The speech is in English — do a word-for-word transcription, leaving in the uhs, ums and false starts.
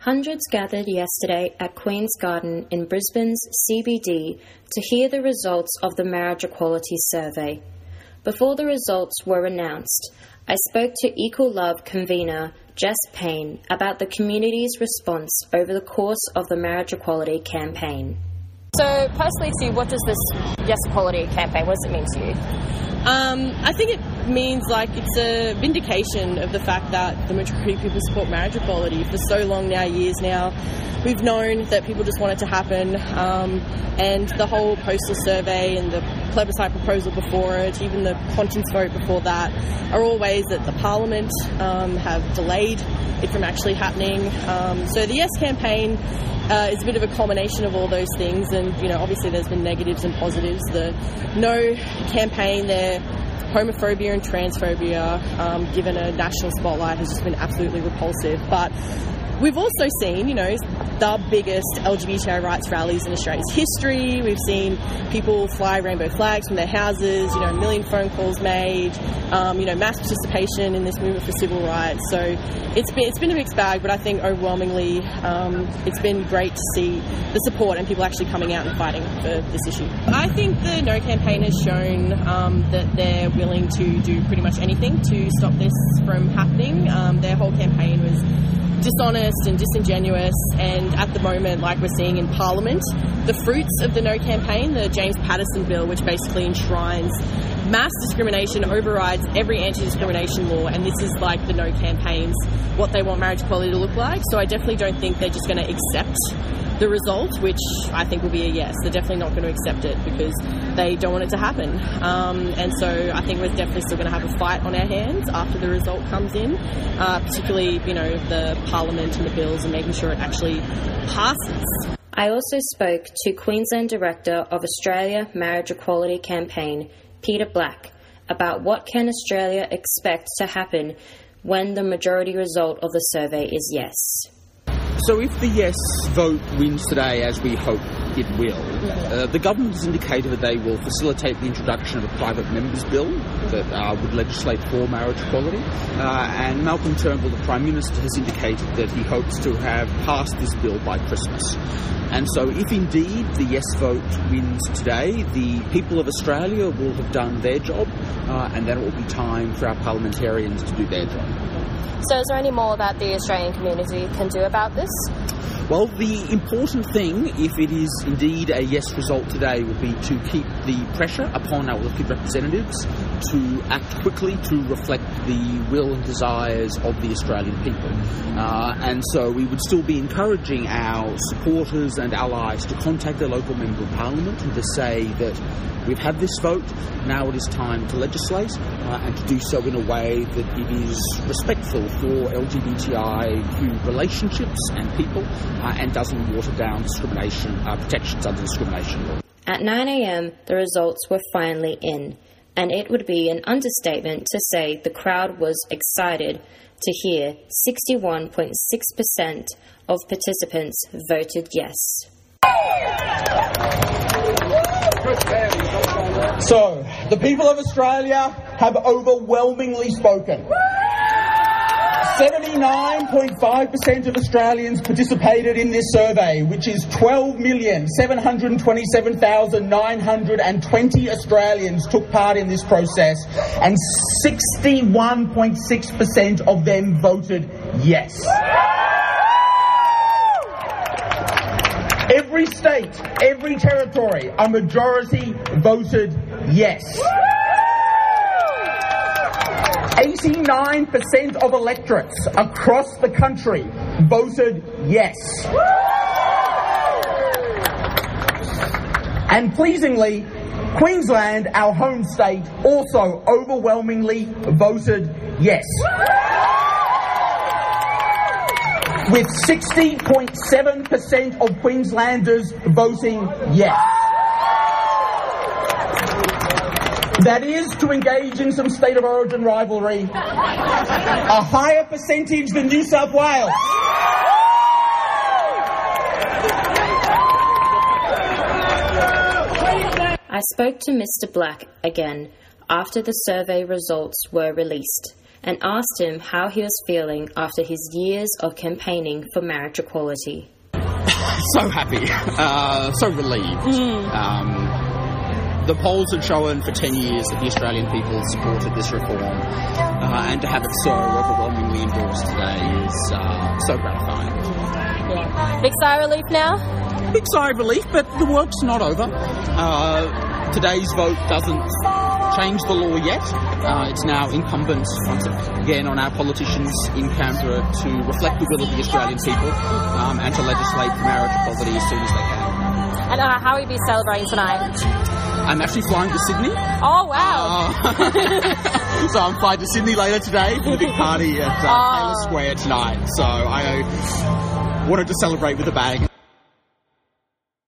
Hundreds gathered yesterday at Queen's Garden in Brisbane's C B D to hear the results of the Marriage Equality Survey. Before the results were announced, I spoke to Equal Love convener Jess Payne about the community's response over the course of the Marriage Equality campaign. So, personally to you, what does this Yes Equality campaign, what does it mean to you? Um, I think it means like it's a vindication of the fact that the majority of people support marriage equality. For so long now, years now, we've known that people just want it to happen, um, and the whole postal survey and the plebiscite proposal before it, even the conscience vote before that, are all ways that the Parliament um, have delayed it from actually happening. Um, so the Yes campaign uh, is a bit of a culmination of all those things, and you know, obviously there's been negatives and positives. The No campaign there, homophobia and transphobia, um, given a national spotlight, has just been absolutely repulsive. But we've also seen, you know, the biggest L G B T I rights rallies in Australia's history. We've seen people fly rainbow flags from their houses, you know, a million phone calls made, um, you know, mass participation in this movement for civil rights. So it's been, it's been a mixed bag, but I think overwhelmingly um, it's been great to see the support and people actually coming out and fighting for this issue. I think the No campaign has shown um, that they're willing to do pretty much anything to stop this from happening. Um, their whole campaign was dishonest and disingenuous, and at the moment, like we're seeing in Parliament, the fruits of the No campaign, the James Paterson bill, which basically enshrines mass discrimination, overrides every anti-discrimination law, and this is like the No campaign's what they want marriage equality to look like. So I definitely don't think they're just going to accept the result, which I think will be a yes. They're definitely not going to accept it because they don't want it to happen. Um, and so I think we're definitely still going to have a fight on our hands after the result comes in, uh, particularly, you know, the Parliament and the bills and making sure it actually passes. I also spoke to Queensland Director of Australia Marriage Equality Campaign, Peter Black, about what can Australia expect to happen when the majority result of the survey is yes. So if the yes vote wins today, as we hope it will, uh, the government has indicated that they will facilitate the introduction of a private member's bill that uh, would legislate for marriage equality. Uh, and Malcolm Turnbull, the Prime Minister, has indicated that he hopes to have passed this bill by Christmas. And so if indeed the yes vote wins today, the people of Australia will have done their job, uh, and then it will be time for our parliamentarians to do their job. So is there any more that the Australian community can do about this? Well, the important thing, if it is indeed a yes result today, will be to keep the pressure upon our elected representatives to act quickly to reflect the will and desires of the Australian people. Uh, and so we would still be encouraging our supporters and allies to contact their local member of parliament and to say that we've had this vote, now it is time to legislate, uh, and to do so in a way that it is respectful for L G B T I Q relationships and people, uh, and doesn't water down discrimination uh, protections under discrimination law. At nine a.m, the results were finally in, and it would be an understatement to say the crowd was excited to hear sixty-one point six percent of participants voted yes. So, the people of Australia have overwhelmingly spoken. seventy-nine point five percent of Australians participated in this survey, which is twelve million seven hundred twenty-seven thousand nine hundred twenty Australians took part in this process, and sixty-one point six percent of them voted yes. Every state, every territory, a majority voted yes. eighty-nine percent of electorates across the country voted yes. And pleasingly, Queensland, our home state, also overwhelmingly voted yes, with sixty point seven percent of Queenslanders voting yes. That is, to engage in some state of origin rivalry, a higher percentage than New South Wales. I spoke to Mister Black again after the survey results were released, and asked him how he was feeling after his years of campaigning for marriage equality. So happy, uh, so relieved. Mm. Um, the polls had shown for ten years that the Australian people supported this reform, uh, and to have it so overwhelmingly endorsed today is uh, so gratifying. Yeah. Big sigh of relief now? Big sigh of relief, but the work's not over. Uh, today's vote doesn't change the law yet. Uh, it's now incumbent once again on our politicians in Canberra to reflect the will of the Australian people um, and to legislate for marriage equality as soon as they can. And uh, how will you be celebrating tonight? I'm actually flying to Sydney. Oh, wow. Uh, so I'm flying to Sydney later today for the big party at uh, oh. Taylor Square tonight. So I wanted to celebrate with a bang.